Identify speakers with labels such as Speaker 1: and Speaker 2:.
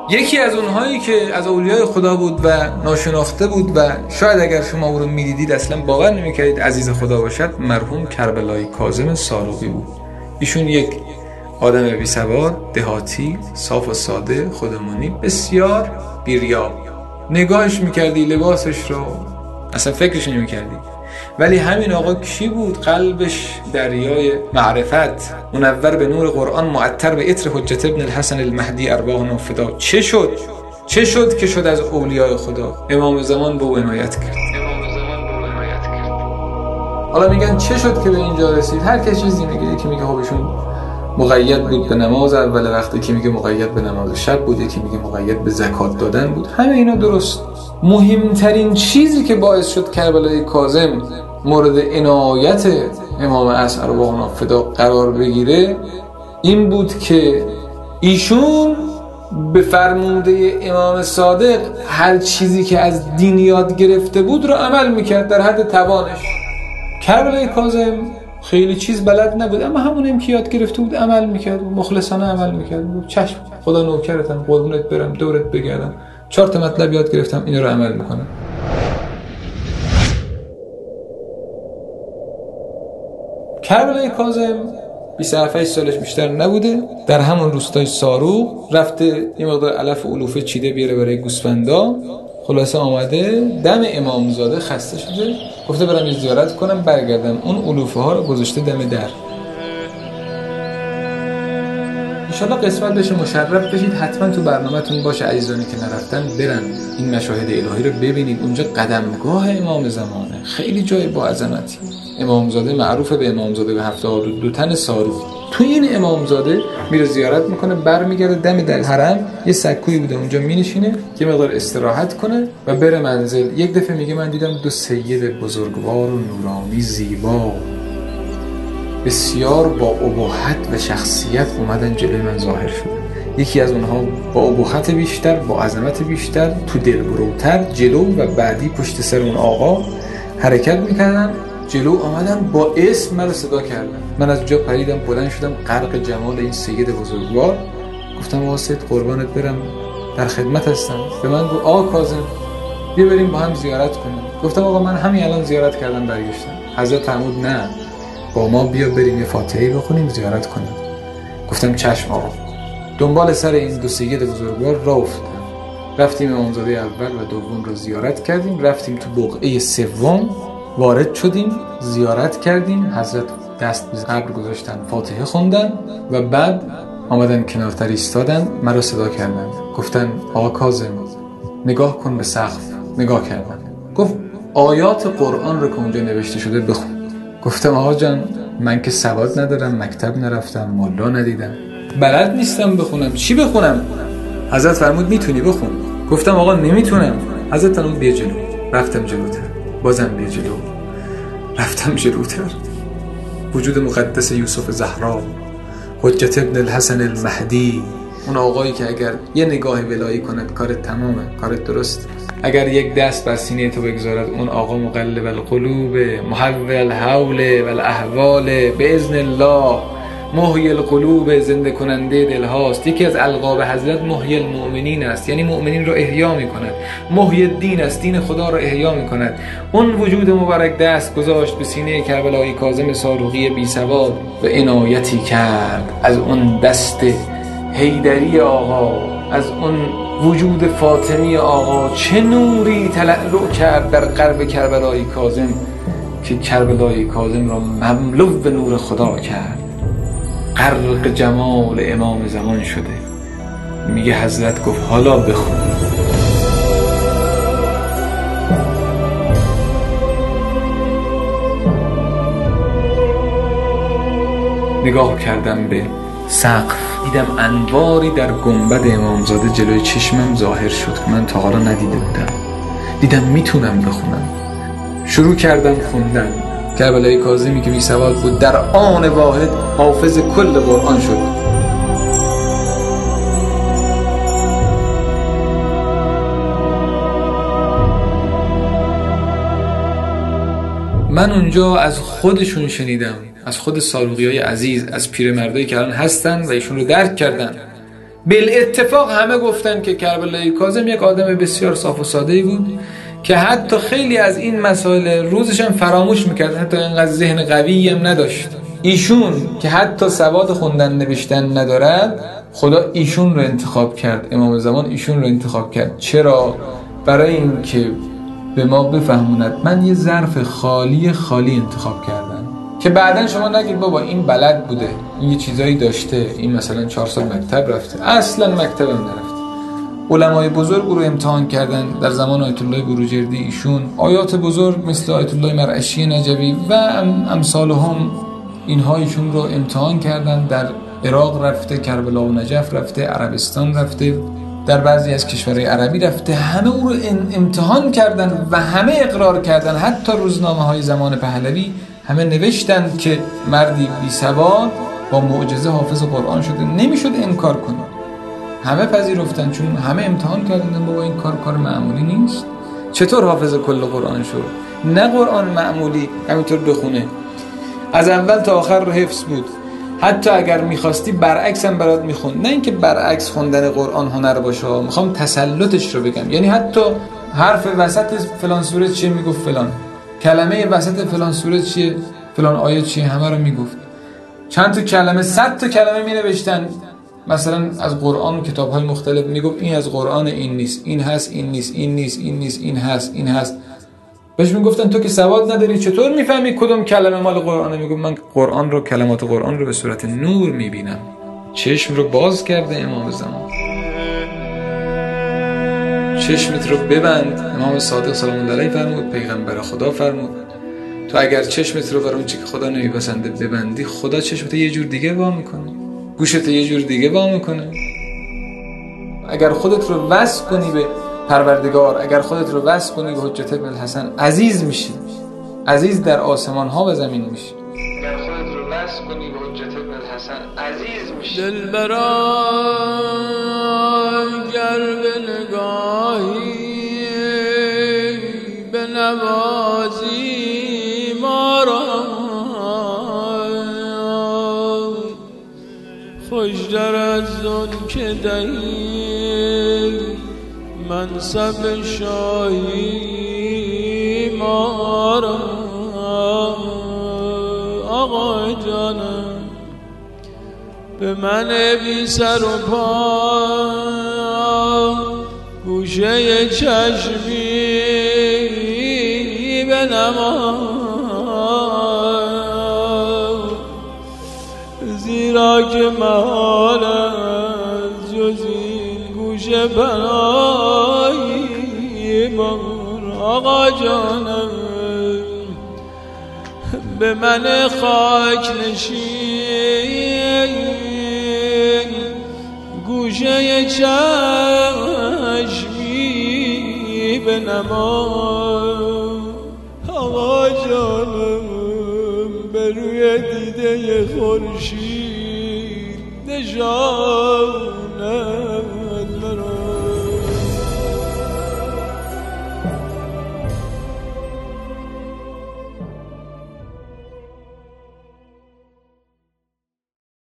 Speaker 1: یکی از اونهایی که از اولیای خدا بود و ناشناخته بود و شاید اگر شما او رو میدیدید اصلا باور نمیکردید عزیز خدا باشد، مرحوم کربلایی کاظم ساروقی بود. ایشون یک آدم بی سواد، دهاتی، صاف و ساده، خودمانی، بسیار بی‌ریا. نگاهش میکردی لباسش رو اصلا فکرش نمیکردی. ولی همین آقا کی بود؟ قلبش دریای معرفت، منور به نور قرآن، معطر به عطر حجت ابن الحسن المهدی ارواحنا فدا. چه شد که شد از اولیای خدا؟ امام زمان به او عنایت کرد. حالا میگن چه شد که به اینجا رسید؟ هر کس چیزی میگه. یکی میگه خب ایشون مقید بود به نماز اول وقت، یکی میگه مقید به نماز شب بود، یکی میگه مقید به زکات دادن بود. همه اینا درست. مهمترین چیزی که باعث شد کربلای کاظم مورد عنایت امام عصر ارواحنا فدا قرار بگیره این بود که ایشون به فرموده امام صادق هر چیزی که از دین یاد گرفته بود رو عمل میکرد در حد توانش. کربلای کاظم خیلی چیز بلد نبود، اما همونیم که یاد گرفته بود عمل میکرد، مخلصانه عمل میکرد. چشم خدا نوکرتم، قربونت برم، دورت بگردم، 4 تا مطلب یاد گرفتم اینا رو عمل میکنم. کربلای کاظم 27 سالش بیشتر نبوده، در همون روستای ساروق رفته یه مقدار علف و علوفه چیده بیاره برای گوسفندا. خلاصه آمده دم امامزاده خسته شده، گفته برم زیارت کنم برگردم. اون علوفه ها رو گذاشته دم در. انشالله قسمت بشه، مشرف بشید، حتما تو برنامه‌تون باشه عزیزانی که نرفتن برن این مشاهد الهی رو ببینید. اونجا قدمگاه امام زمانه، خیلی جای با عظمتی. امامزاده معروفه به امامزاده 72 تن ساروق. تو این امامزاده میره زیارت میکنه، برمیگرده دم در حرم یه سکویی بوده اونجا مینشینه که مقدار استراحت کنه و بره منزل. یک دفعه میگه من دیدم 2 سید بزرگوار و نورانی زیبا بسیار با ابهت و شخصیت اومدن جلوی من ظاهر شدن. یکی از اونها با ابهت بیشتر، با عظمت بیشتر، تو دلبروتر جلو و بعدی پشت سر اون آقا حرکت میکردن. جلو آمدن با اسم من رو صدا کردن. من از جا پریدم، بلند شدم، غرق جمال این سید بزرگوار. گفتم آقا سید قربانت برم، در خدمت هستم. به من گفت آقا کاظم بیا بریم با هم زیارت کنیم. گفتم آقا من همین الان زیارت کردم برگشتم. حضرت فرمود نه، با ما بیا بریم یه فاتحه بخونیم زیارت کنیم. گفتم چشم آقا. دنبال سر این 2 سید بزرگوار راه افتادم. رفتیم امامزاده اول و دوم رو زیارت کردیم، رفتیم تو بقعه سوم وارد شدیم، زیارت کردیم. حضرت دست به قبر گذاشتن، فاتحه خوندن و بعد آمدن کنارتر ایستادن، مرا صدا کردن. گفتن آقا کاظم نگاه کن به سقف. نگاه کردم. گفت آیات قرآن رو که اونجا نوشته شده بخون. گفتم آقا جان من که سواد ندارم، مکتب نرفتم، ملا ندیدم، بلد نیستم بخونم، چی بخونم؟ حضرت فرمود میتونی بخون. گفتم آقا نمیتونم. حضرت فرمود بیا جلو. رفتم جلوتر، بازم بیا جلو. رفتم جلوتر. وجود مقدس یوسف زهرا، حجت ابن الحسن المهدی، اون آقایی که اگر یه نگاه ولایی کند کارت تمامه، کارت درست. اگر یک دست بر سینه تو بگذارد، اون آقا مقلب القلوب، محول الحول والاحوال، باذن الله محیی القلوب، زنده کننده دل هاست. یکی از القاب حضرت محیی المؤمنین است، یعنی مؤمنین رو احیا می کند. محیی الدین است، دین خدا رو احیا می کند. اون وجود مبارک دست گذاشت به سینه کربلایی کاظم ساروقی بی سواد و عنایتی کرد از اون دست حیدری آقا، از اون وجود فاطمی آقا. چه نوری تلألؤ کرد در قلب کربلایی کاظم که کربلایی کاظم را مملو به نور خدا کرد، غرق جمال امام زمان شده. میگه حضرت گفت حالا بخون. نگاه کردم به سقف، دیدم انواری در گنبد امامزاده جلوی چشمم ظاهر شد که من تا حالا ندیده بودم. دیدم میتونم بخونم. شروع کردم خوندن. کربلایی کاظمی که بی سواد بود در آن واحد حافظ کل قرآن شد. من اونجا از خودشون شنیدم، از خود ساروقیای عزیز، از پیرمردایی که الان هستن و ایشون رو درک کردن بالاتفاق همه گفتن که کربلایی کاظم یک آدم بسیار صاف و ساده‌ای بود که حتی خیلی از این مسائل روزش هم فراموش میکرد، حتی اینقدر ذهن قوی هم نداشت. ایشون که حتی سواد خوندن نوشتن ندارد، خدا ایشون رو انتخاب کرد، امام زمان ایشون رو انتخاب کرد. چرا؟ برای این که به ما بفهموند من یه ظرف خالی انتخاب کردم که بعدن شما نگید بابا این بلد بوده، این یه چیزایی داشته، این مثلا 4 سال مکتب رفته. اصلا مکتب هم نرفته. علمای بزرگ رو امتحان کردن در زمان آیت الله بروجردی، ایشون آیات بزرگ مثل آیت الله مرعشی نجوی و امثالهم، اینها ایشون رو امتحان کردن. در عراق رفته، کربلا و نجف رفته، عربستان رفته، در بعضی از کشورهای عربی رفته، همه او رو امتحان کردن و همه اقرار کردن. حتی روزنامه های زمان پهلوی همه نوشتن که مردی بی سواد با معجزه حافظ قرآن شده، نمیشد انکار کنه. همه پذیرفتن چون همه امتحان کردن بابا این کار معمولی نیست. چطور حافظ کل قرآن شد؟ نه قرآن معمولی همینطور بخونه، از اول تا آخر رو حفظ بود. حتی اگر میخواستی برعکس هم برات میخوند. نه اینکه برعکس خوندن قرآن هنر باشه، میخوام تسلطش رو بگم. یعنی حتی حرف وسط فلان سوره چیه میگفت فلان، کلمه وسط فلان سوره چیه، فلان آیه چیه، همه رو میگفت. چند تا کلمه، 100 تا کلمه مینوشتن مثلا از قرآن، کتاب‌های مختلف، میگفت این از قرآن، این نیست، این هست، این نیست، این نیست، این نیست، این هست، این هست. بهش میگفتن تو که سواد نداری چطور میفهمی کدوم کلمه مال قرآنه؟ میگفت من قرآن رو، کلمات قرآن رو به صورت نور میبینم. چشم رو باز کرده امام زمان. چشمت رو ببند، امام صادق سلام الله علیه فرمود، پیغمبر خدا فرمود. تو اگر چشمت رو برای اون چیزی که خدا نمیپسنده ببندی، خدا چشمت یه جور دیگه وا میکنه، گوشت یه جور دیگه وا میکنه. اگر خودت رو وصل کنی به پروردگار، اگر خودت رو وصل کنی به حجت ابن الحسن، عزیز میشی، عزیز در آسمان ها و زمین میشی. اگر خودت رو وصل کنی به حجت ابن الحسن، عزیز میشی.
Speaker 2: دلبرا گر به نگاهی به نوازی ما را، خوش‌تر از اون که دهی منصب شاهی ما را. آقا جانم به من بی سر و پا گوشه چشمی بنما، زیرا که محال از جز این گوشه برای من. آقا جانم به من خاک نشین گوشه چشمی بنما. آقا جانم به روی دیده خورشید نشان